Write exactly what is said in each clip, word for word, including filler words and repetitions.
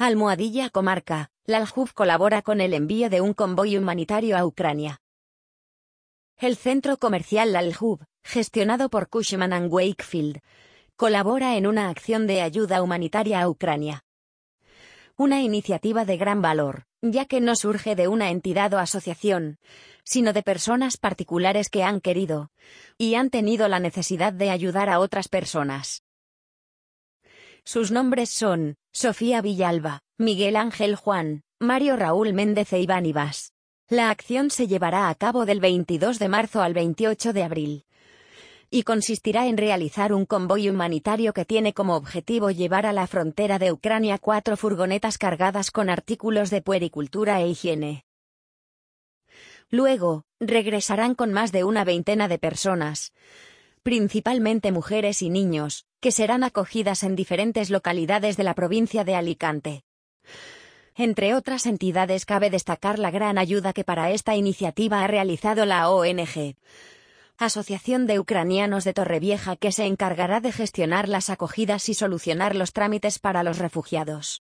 Almohadilla Comarca, la Aljub colabora con el envío de un convoy humanitario a Ucrania. El centro comercial La Aljub, gestionado por Cushman and Wakefield, colabora en una acción de ayuda humanitaria a Ucrania. Una iniciativa de gran valor, ya que no surge de una entidad o asociación, sino de personas particulares que han querido y han tenido la necesidad de ayudar a otras personas. Sus nombres son Sofía Villalba, Miguel Ángel Juan, Mario Raúl Méndez e Iván Ibas. La acción se llevará a cabo del veintidós de marzo al veintiocho de abril. Y consistirá en realizar un convoy humanitario que tiene como objetivo llevar a la frontera de Ucrania cuatro furgonetas cargadas con artículos de puericultura e higiene. Luego, regresarán con más de una veintena de personas, principalmente mujeres y niños, que serán acogidas en diferentes localidades de la provincia de Alicante. Entre otras entidades cabe destacar la gran ayuda que para esta iniciativa ha realizado la O N G. Asociación de Ucranianos de Torrevieja, que se encargará de gestionar las acogidas y solucionar los trámites para los refugiados.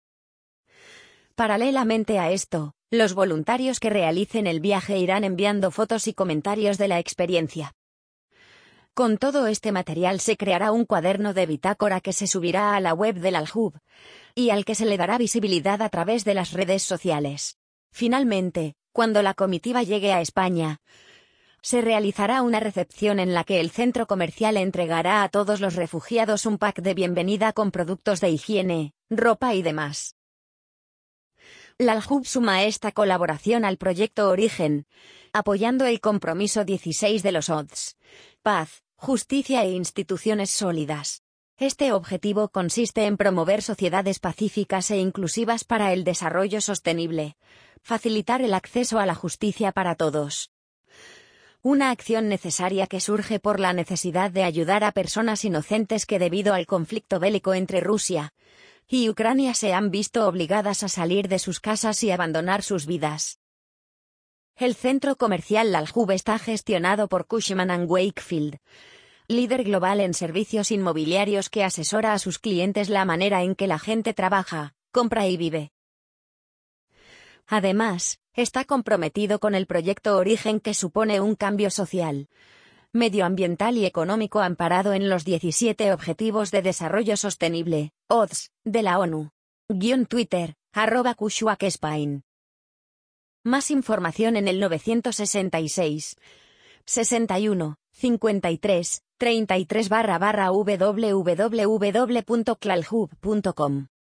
Paralelamente a esto, los voluntarios que realicen el viaje irán enviando fotos y comentarios de la experiencia. Con todo este material se creará un cuaderno de bitácora que se subirá a la web del Aljub, y al que se le dará visibilidad a través de las redes sociales. Finalmente, cuando la comitiva llegue a España, se realizará una recepción en la que el centro comercial entregará a todos los refugiados un pack de bienvenida con productos de higiene, ropa y demás. La Aljub suma esta colaboración al proyecto Origen, apoyando el compromiso dieciséis de los O D S, paz, justicia e instituciones sólidas. Este objetivo consiste en promover sociedades pacíficas e inclusivas para el desarrollo sostenible, facilitar el acceso a la justicia para todos. Una acción necesaria que surge por la necesidad de ayudar a personas inocentes que debido al conflicto bélico entre Rusia y Ucrania se han visto obligadas a salir de sus casas y abandonar sus vidas. El centro comercial La Aljub está gestionado por Cushman and Wakefield, líder global en servicios inmobiliarios que asesora a sus clientes la manera en que la gente trabaja, compra y vive. Además, está comprometido con el proyecto Origen, que supone un cambio social, medioambiental y económico amparado en los diecisiete Objetivos de Desarrollo Sostenible, O D S, de la ONU. Guión Twitter, arroba Cushwack Spain. Más información en el novecientos sesenta y seis, sesenta y uno, cincuenta y tres, treinta y tres barra barra w w w punto claljub punto com.